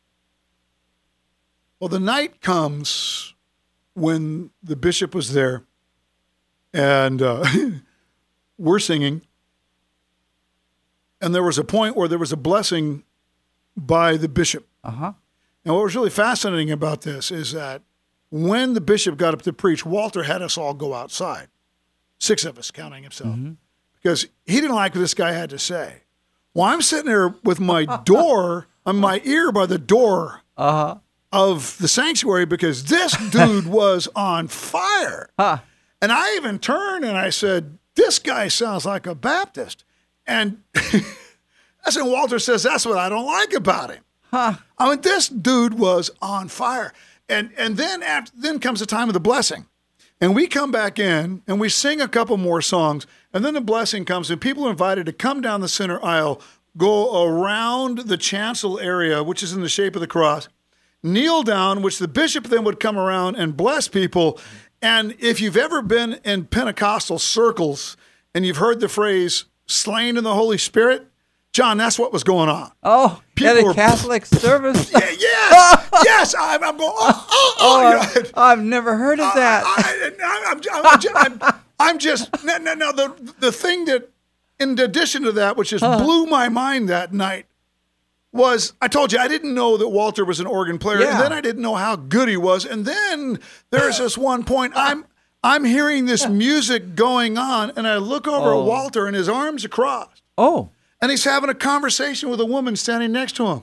Well, the night comes when the bishop was there, and uh, we're singing. And there was a point where there was a blessing by the bishop. Uh-huh. And what was really fascinating about this is that when the bishop got up to preach, Walter had us all go outside, six of us counting himself, Mm-hmm. because he didn't like what this guy had to say. Well, I'm sitting there with my door, on my ear by the door Uh-huh. of the sanctuary, because this dude was on fire. Huh. And I even turned and I said, this guy sounds like a Baptist. And that's when Walter says, that's what I don't like about him. Huh. I mean, this dude was on fire. And and then after then comes the time of the blessing. And we come back in and we sing a couple more songs. And then the blessing comes and people are invited to come down the center aisle, go around the chancel area, which is in the shape of the cross, kneel down, which the bishop then would come around and bless people. And if you've ever been in Pentecostal circles and you've heard the phrase, slain in the Holy Spirit, John, that's what was going on. Oh, People at a were- Catholic service? Yeah, yes, yes, I'm, I'm going, oh, oh, oh. Oh, you know, I've never heard of that. I, I, I'm, I'm, I'm, I'm just, no, no, no, the, the thing that, in addition to that, which just blew my mind that night, was I told you I didn't know that Walter was an organ player, Yeah. and then I didn't know how good he was. And then there's this one point I'm I'm hearing this music going on, and I look over Oh. at Walter, and his arms are crossed, Oh, and he's having a conversation with a woman standing next to him.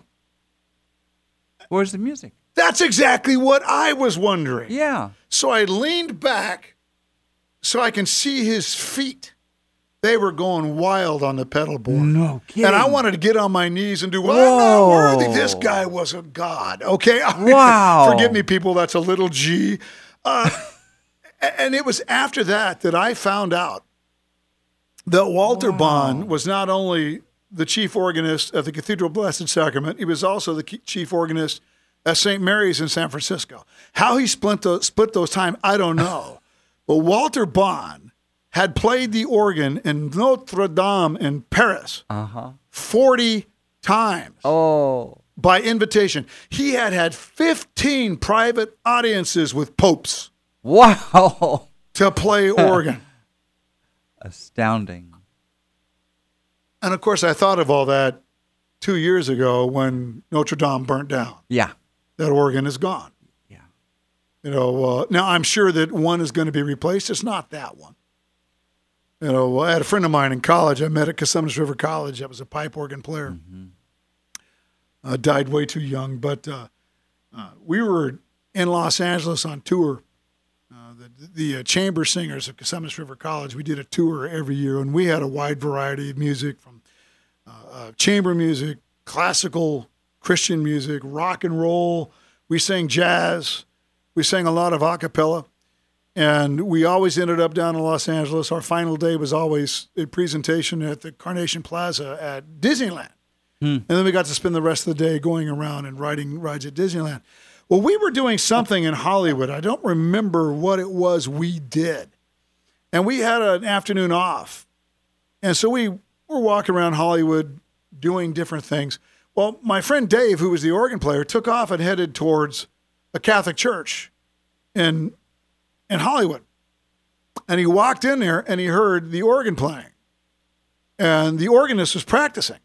where's the music? That's exactly what I was wondering. Yeah. So I leaned back so I can see his feet. They were going wild on the pedal board. No kidding. And I wanted to get on my knees and do, well, Whoa. I'm not worthy. This guy was a god. Okay. Wow. Forgive me, people. That's a little G. Uh, and it was after that that I found out that Walter Wow. Bond was not only the chief organist at the Cathedral of Blessed Sacrament, he was also the chief organist at Saint Mary's in San Francisco. How he split those, split those time, I don't know. But Walter Bond had played the organ in Notre Dame in Paris Uh-huh. forty times Oh. by invitation. He had had fifteen private audiences with popes Wow. to play organ. Astounding. And of course, I thought of all that two years ago when Notre Dame burnt down. Yeah. That organ is gone. Yeah. You know, uh, now I'm sure that one is going to be replaced. It's not that one. You know, I had a friend of mine in college. I met at Cosumnes River College. I was a pipe organ player. Mm-hmm. Uh, died way too young, but uh, uh, we were in Los Angeles on tour. Uh, the the uh, chamber singers of Cosumnes River College, we did a tour every year, and we had a wide variety of music from uh, uh, chamber music, classical Christian music, rock and roll. We sang jazz. We sang a lot of a cappella. And we always ended up down in Los Angeles. Our final day was always a presentation at the Carnation Plaza at Disneyland. Hmm. And then we got to spend the rest of the day going around and riding rides at Disneyland. Well, we were doing something in Hollywood. I don't remember what it was we did. And we had an afternoon off. And so we were walking around Hollywood doing different things. Well, my friend Dave, who was the organ player, took off and headed towards a Catholic church in in Hollywood. And he walked in there and he heard the organ playing. And the organist was practicing.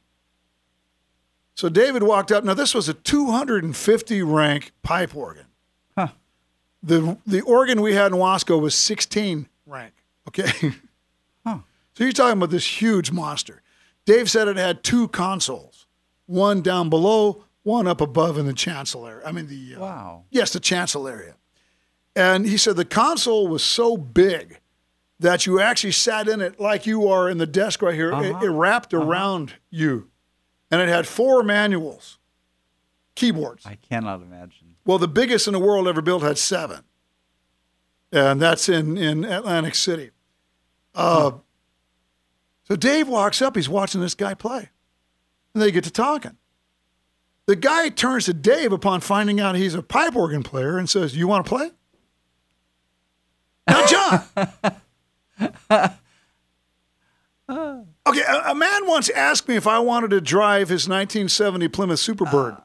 So David walked up. Now, this was a two hundred fifty rank pipe organ. Huh. The the organ we had in Wasco was sixteen rank. Okay. Huh. So you're talking about this huge monster. Dave said it had two consoles, one down below, one up above in the chancel area. I mean, the uh, Wow. yes, the chancel area. And he said the console was so big that you actually sat in it like you are in the desk right here. Uh-huh. It, it wrapped Uh-huh. around you. And it had four manuals, keyboards. I cannot imagine. Well, the biggest in the world ever built had seven. And that's in, in Atlantic City. Uh, so Dave walks up. He's watching this guy play. And they get to talking. The guy turns to Dave upon finding out he's a pipe organ player and says, "You want to play?" Now, John. Okay, a, a man once asked me if I wanted to drive his nineteen seventy Plymouth Superbird.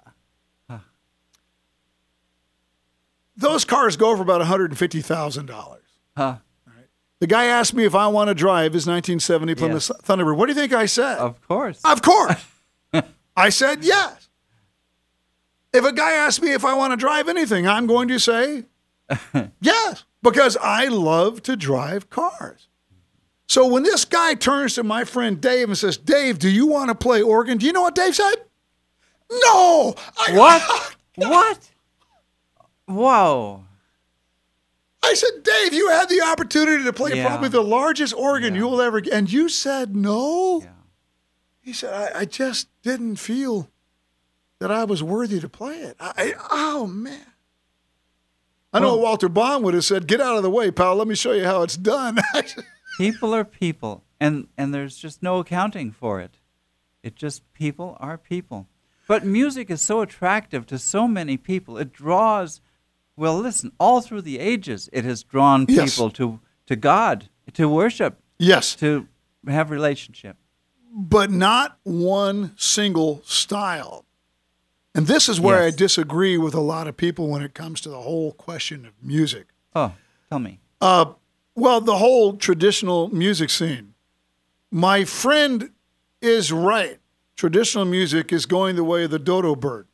Those cars go for about one hundred fifty thousand dollars. Huh. The guy asked me if I want to drive his nineteen seventy Plymouth Yes. Thunderbird. What do you think I said? Of course. Of course. I said yes. If a guy asks me if I want to drive anything, I'm going to say yes, because I love to drive cars. So when this guy turns to my friend Dave and says, "Dave, do you want to play organ?" Do you know what Dave said? No. I, What? What? Whoa. I said, "Dave, you had the opportunity to play Yeah. probably the largest organ Yeah. you will ever get, and you said no." Yeah. He said, I, I just didn't feel that I was worthy to play it. I, I, oh, man. I know Well- what Walter Bond would have said, "Get out of the way, pal. Let me show you how it's done." People are people, and, and there's just no accounting for it. It just, people are people. But music is so attractive to so many people. It draws, well, listen, all through the ages, it has drawn Yes. people to, to God, to worship, Yes, to have relationship. but not one single style. And this is where Yes. I disagree with a lot of people when it comes to the whole question of music. Oh, tell me. Uh, well, the whole traditional music scene. My friend is right traditional music is going the way of the dodo bird.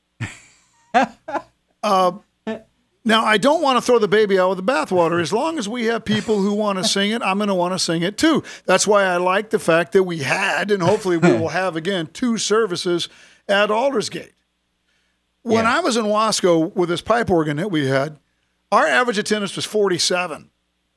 uh, now, I don't want to throw the baby out with the bathwater. As long as we have people who want to sing it, I'm going to want to sing it too. That's why I like the fact that we had, and hopefully we will have again, two services at Aldersgate. When Yeah. I was in Wasco with this pipe organ that we had, our average attendance was forty-seven.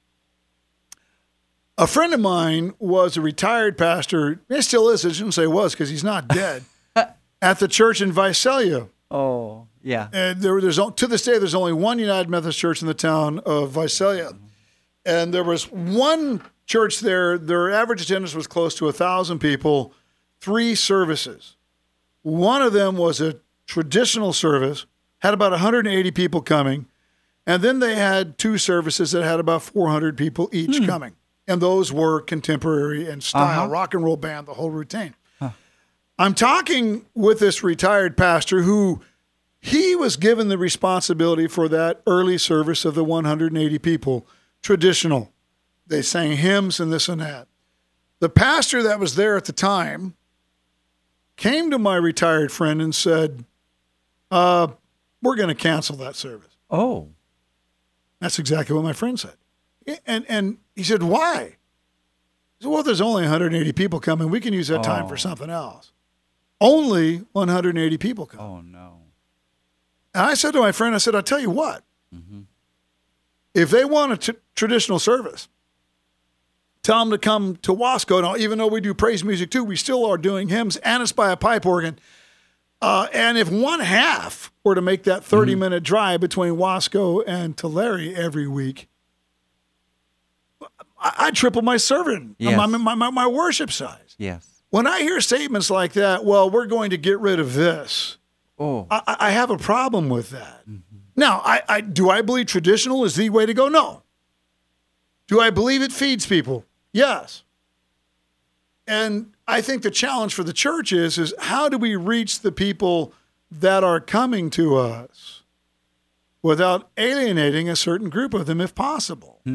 A friend of mine was a retired pastor. He still is. I shouldn't say was because he's not dead. At the church in Visalia. Oh, yeah. And there, there's to this day, there's only one United Methodist Church in the town of Visalia. And there was one church there. Their average attendance was close to one thousand people, three services. One of them was a traditional service, had about one hundred eighty people coming. And then they had two services that had about four hundred people each Hmm. coming. And those were contemporary and style, Uh-huh. rock and roll band, the whole routine. Huh. I'm talking with this retired pastor who he was given the responsibility for that early service of the one hundred eighty people, traditional. They sang hymns and this and that. The pastor that was there at the time came to my retired friend and said, uh, we're going to cancel that service. Oh. That's exactly what my friend said. And and he said, why? He said, well, there's only one hundred eighty people coming. We can use that time Oh. for something else. Only one hundred eighty people come. Oh, no. And I said to my friend, I said, I'll tell you what. Mm-hmm. If they want a t- traditional service, tell them to come to Wasco. Now, even though we do praise music too, we still are doing hymns, and it's by a pipe organ. Uh, and if one half were to make that thirty-minute drive between Wasco and Tulare every week, I- I'd triple my serving, Yes. my, my, my, my worship size. Yes. When I hear statements like that, well, we're going to get rid of this, Oh. I, I have a problem with that. Now, I, I do I believe traditional is the way to go? No. Do I believe it feeds people? Yes. And I think the challenge for the church is, is how do we reach the people that are coming to us without alienating a certain group of them if possible? Hmm.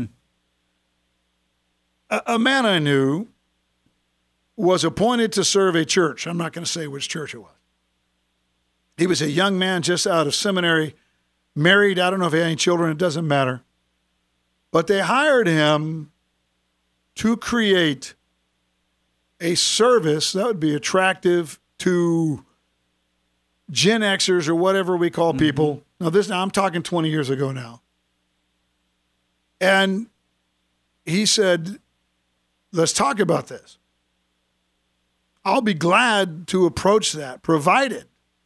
A, a man I knew was appointed to serve a church. I'm not going to say which church it was. He was a young man just out of seminary, married. I don't know if he had any children. It doesn't matter. But they hired him to create a service that would be attractive to Gen Xers or whatever we call people. Now, this now I'm talking twenty years ago now. And he said, let's talk about this. I'll be glad to approach that, provided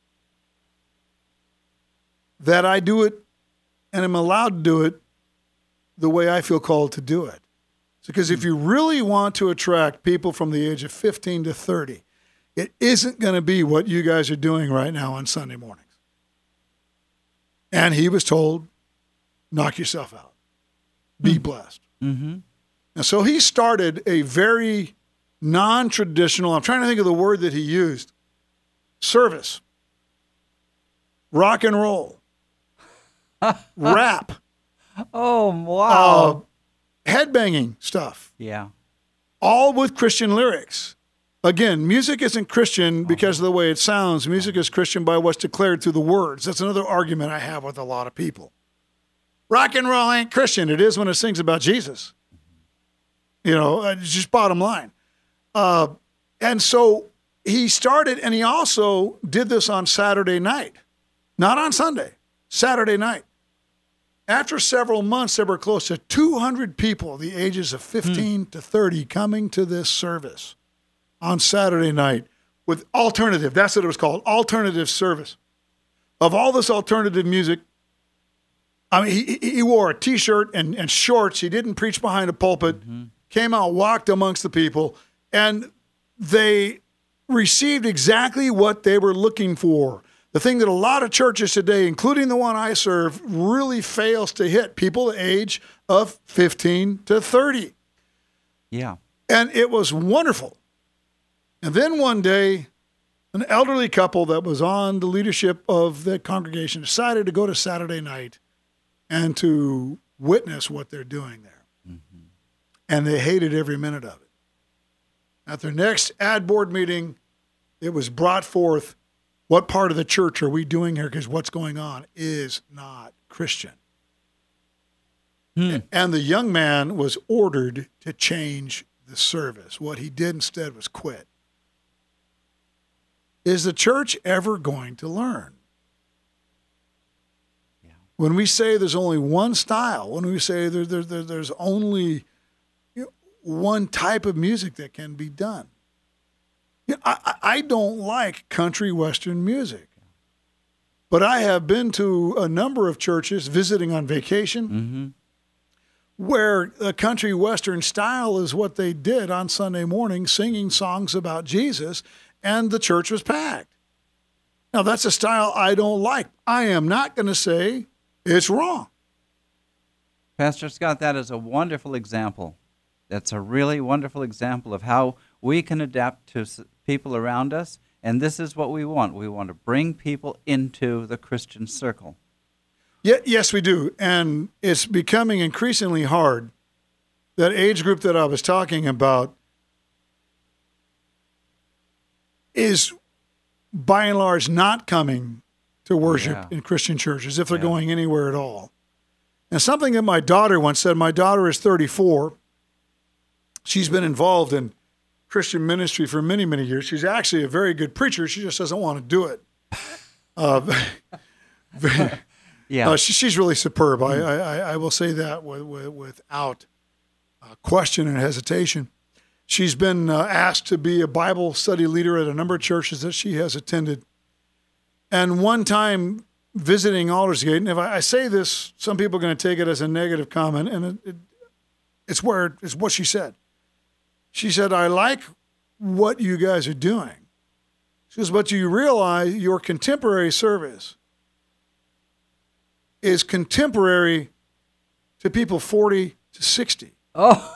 that I do it and am allowed to do it the way I feel called to do it. Because if you really want to attract people from the age of fifteen to thirty, it isn't going to be what you guys are doing right now on Sunday mornings. And he was told, knock yourself out. Be blessed. Mm-hmm. And so he started a very non-traditional, I'm trying to think of the word that he used, service, rock and roll, rap, Oh, wow. uh, headbanging stuff, yeah. all with Christian lyrics. Again, music isn't Christian because of the way it sounds. Music is Christian by what's declared through the words. That's another argument I have with a lot of people. Rock and roll ain't Christian. It is when it sings about Jesus. You know, it's just bottom line. Uh, and so he started, and he also did this on Saturday night, not on Sunday, Saturday night. After several months, there were close to two hundred people, the ages of fifteen to thirty, coming to this service on Saturday night with alternative, that's what it was called, alternative service. Of all this alternative music, I mean, he, he wore a T-shirt and, and shorts. He didn't preach behind a pulpit, mm-hmm. came out, walked amongst the people, and they received exactly what they were looking for. The thing that a lot of churches today, including the one I serve, really fails to hit people the age of fifteen to thirty. Yeah. And it was wonderful. And then one day, an elderly couple that was on the leadership of the congregation decided to go to Saturday night and to witness what they're doing there. Mm-hmm. And they hated every minute of it. At their next ad board meeting, it was brought forth, what part of the church are we doing here? Because what's going on is not Christian. Hmm. And the young man was ordered to change the service. What he did instead was quit. Is the church ever going to learn? Yeah. When we say there's only one style, when we say there, there, there, there's only you know, one type of music that can be done. You know, I, I don't like country western music. But I have been to a number of churches visiting on vacation Mm-hmm. where the country western style is what they did on Sunday morning, singing songs about Jesus, and the church was packed. Now, that's a style I don't like. I am not going to say it's wrong. Pastor Scott, that is a wonderful example. That's a really wonderful example of how we can adapt to s- people around us, and this is what we want. We want to bring people into the Christian circle. Yeah, yes, we do. And it's becoming increasingly hard. That age group that I was talking about is, by and large, not coming to worship Yeah. in Christian churches, if they're Yeah. going anywhere at all. And something that my daughter once said, my daughter is thirty-four. She's been involved in Christian ministry for many, many years. She's actually a very good preacher. She just doesn't want to do it. Uh, Yeah. Uh, she, she's really superb. I, I, I will say that with, with, without uh, question and hesitation. She's been uh, asked to be a Bible study leader at a number of churches that she has attended. And one time visiting Aldersgate, and if I, I say this, some people are going to take it as a negative comment, and it, it, it's where it's what she said. She said, "I like what you guys are doing." She says, "But you realize your contemporary service is contemporary to people forty to sixty. Oh.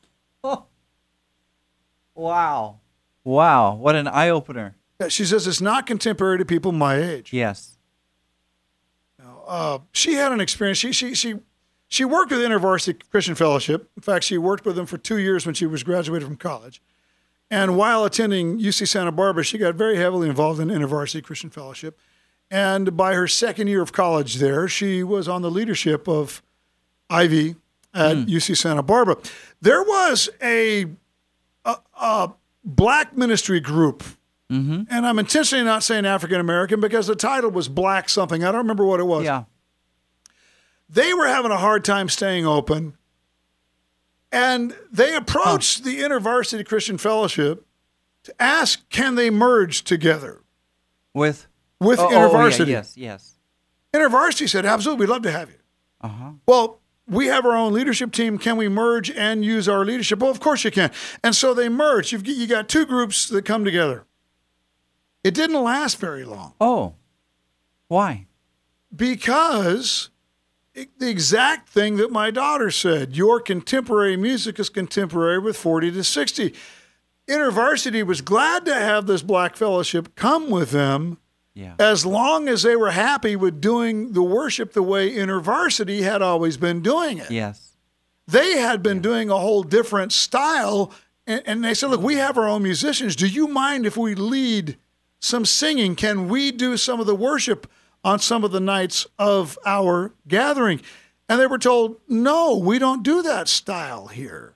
Wow. Wow. What an eye-opener. Yeah, she says it's not contemporary to people my age. Yes. Uh, she had an experience. She she she she worked with InterVarsity Christian Fellowship. In fact, she worked with them for two years when she was graduated from college. And while attending U C Santa Barbara, she got very heavily involved in InterVarsity Christian Fellowship. And by her second year of college there, she was on the leadership of I V at Mm. U C Santa Barbara. There was a, a, a black ministry group, Mm-hmm. and I'm intentionally not saying African American because the title was Black something. I don't remember what it was. Yeah. They were having a hard time staying open, and they approached the InterVarsity Christian Fellowship to ask, can they merge together With with oh, oh, yeah, InterVarsity? yes, yes. InterVarsity said, absolutely, we'd love to have you. Uh-huh. Well, we have our own leadership team. Can we merge and use our leadership? Well, of course you can. And so they merged. You've, you got two groups that come together. It didn't last very long Oh. Why? because it, the exact thing that my daughter said, your contemporary music is contemporary with forty to sixty. InterVarsity was glad to have this black fellowship come with them Yeah. as long as they were happy with doing the worship the way InterVarsity had always been doing it. Yes. They had been doing a whole different style, and, and they said, look, we have our own musicians. Do you mind if we lead some singing? Can we do some of the worship on some of the nights of our gathering? And they were told, no, we don't do that style here.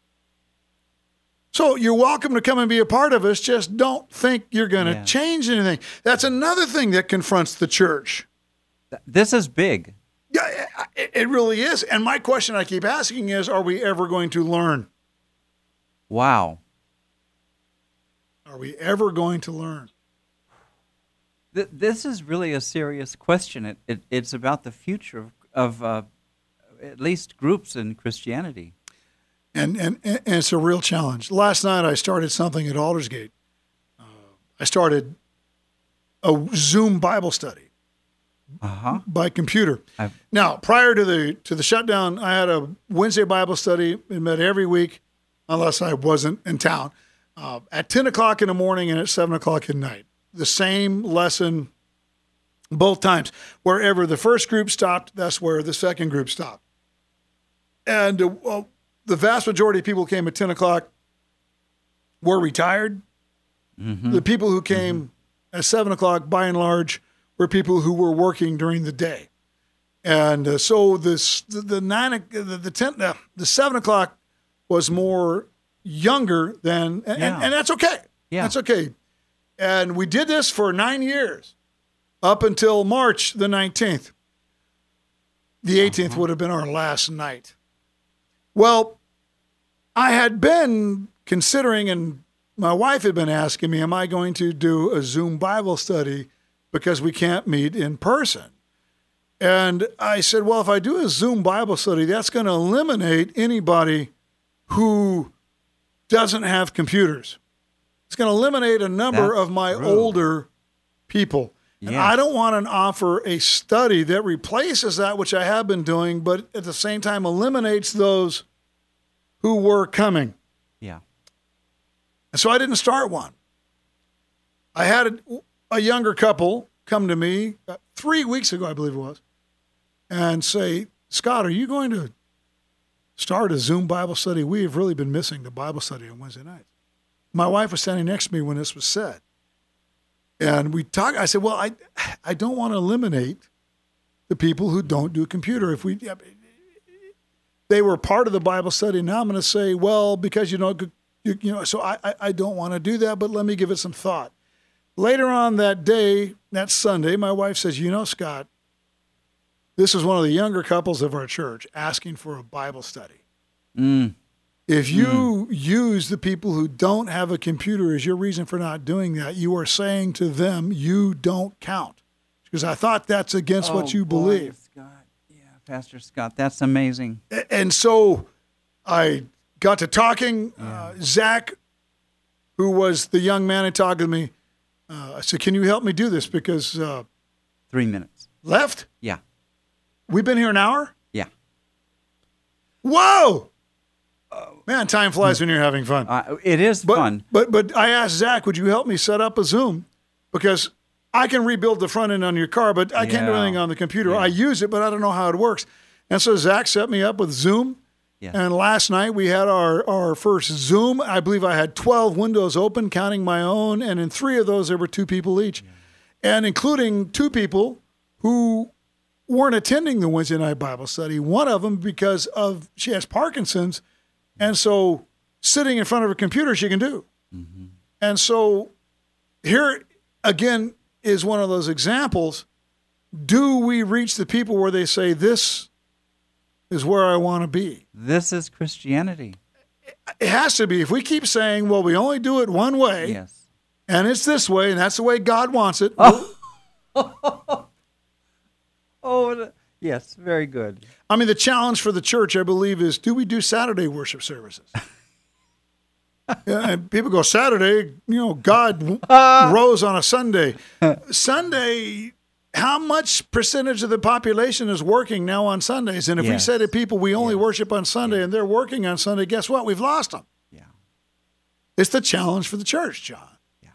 So you're welcome to come and be a part of us. Just don't think you're going to Yeah. change anything. That's another thing that confronts the church. Th- This is big. Yeah, it it really is. And my question I keep asking is, are we ever going to learn? Wow. Are we ever going to learn? Th- This is really a serious question. It, it It's about the future of, of uh, at least groups in Christianity. And, and and it's a real challenge. Last night I started something at Aldersgate. Uh, I started a Zoom Bible study Uh-huh. by computer. I've, Now, prior to the to the shutdown, I had a Wednesday Bible study. It met every week, unless I wasn't in town, uh, at ten o'clock in the morning and at seven o'clock at night. The same lesson both times. Wherever the first group stopped, that's where the second group stopped. And uh, well, the vast majority of people came at ten o'clock were retired The people who came at seven o'clock, by and large, were people who were working during the day. And uh, so this, the, the nine, o- the, the ten, uh, the seven o'clock was more younger than, and, Yeah. and, and that's okay. Yeah. That's okay. And we did this for nine years, up until March the nineteenth. The eighteenth would have been our last night. Well, I had been considering, and my wife had been asking me, am I going to do a Zoom Bible study because we can't meet in person? And I said, well, if I do a Zoom Bible study, that's going to eliminate anybody who doesn't have computers. It's going to eliminate a number That's of my true. older people. And Yes. I don't want to offer a study that replaces that, which I have been doing, but at the same time eliminates those who were coming. Yeah. And so I didn't start one. I had a, a younger couple come to me uh, three weeks ago, I believe it was, and say, Scott, are you going to start a Zoom Bible study? We have really been missing the Bible study on Wednesday nights. My wife was standing next to me when this was said. And we talked, I said, well, I I don't want to eliminate the people who don't do a computer. If we, they were part of the Bible study. Now I'm going to say, well, because you don't, you, you know, so I, I, I don't want to do that, but let me give it some thought. Later on that day, that Sunday, my wife says, you know, Scott, this is one of the younger couples of our church asking for a Bible study. Mm. If you use the people who don't have a computer as your reason for not doing that, you are saying to them, you don't count. Because I thought that's against what Oh, you boy, believe. Scott. Yeah, Pastor Scott, that's amazing. A- And so I got to talking. Uh, Zach, who was the young man who talked to me, uh, I said, can you help me do this? Because uh, Three minutes. left, Yeah. we've been here an hour? Yeah. Whoa! Man, time flies when you're having fun. Uh, it is But, fun. but but I asked Zach, would you help me set up a Zoom? Because I can rebuild the front end on your car, but I can't do Yeah. anything on the computer. Yeah. I use it, but I don't know how it works. And so Zach set me up with Zoom. Yeah. And last night we had our, our first Zoom. I believe I had twelve windows open, counting my own. And in three of those, there were two people each. And including two people who weren't attending the Wednesday night Bible study. One of them, because of she has Parkinson's. And so sitting in front of a computer, she can do. Mm-hmm. And so here again is one of those examples. Do we reach the people where they say, this is where I want to be? This is Christianity. It has to be. If we keep saying, well, we only do it one way, Yes. and it's this way, and that's the way God wants it. Oh, th- yes, very good. I mean, the challenge for the church, I believe, is do we do Saturday worship services? Yeah, and people go, Saturday, you know, God rose on a Sunday. Sunday, how much percentage of the population is working now on Sundays? And if we Yes. say to people, we only Yes. worship on Sunday and they're working on Sunday, guess what? We've lost them. Yeah. It's the challenge for the church, John.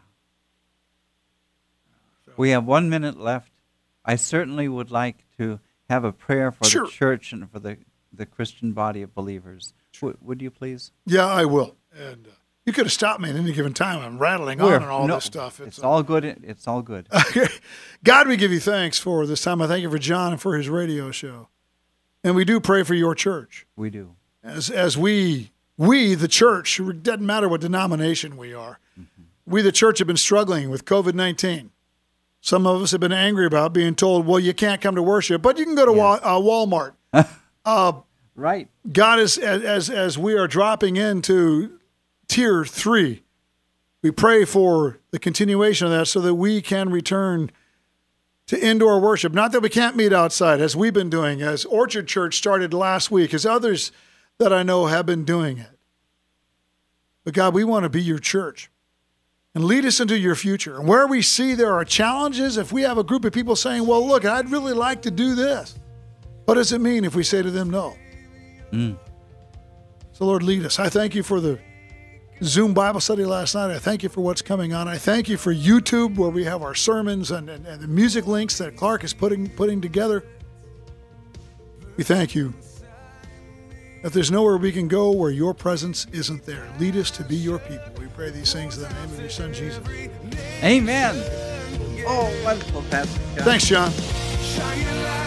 We have one minute left. I certainly would like to have a prayer for Sure. the church and for the, the Christian body of believers. W- would you please? Yeah, I will. And uh, you could have stopped me at any given time. I'm rattling We're- on and all no, this stuff. It's, uh, all good. It's all good. God, we give you thanks for this time. I thank you for John and for his radio show. And we do pray for your church. We do. As as we, we the church, it doesn't matter what denomination we are, we the church have been struggling with covid nineteen. Some of us have been angry about being told, well, you can't come to worship, but you can go to Yes. Wa- uh, Walmart. uh, Right. God, is as, as as we are dropping into tier three, we pray for the continuation of that so that we can return to indoor worship. Not that we can't meet outside, as we've been doing, as Orchard Church started last week, as others that I know have been doing it. But God, we want to be your church and lead us into your future. And where we see there are challenges, if we have a group of people saying, well, look, I'd really like to do this, what does it mean if we say to them no? Mm. So, Lord, lead us. I thank you for the Zoom Bible study last night. I thank you for what's coming on. I thank you for YouTube, where we have our sermons and, and, and the music links that Clark is putting putting together. We thank you that there's nowhere we can go where your presence isn't there. Lead us to be your people. We pray these things in the name of your son, Jesus. Amen. Oh, wonderful, Pastor John. Thanks, John. Shine your light.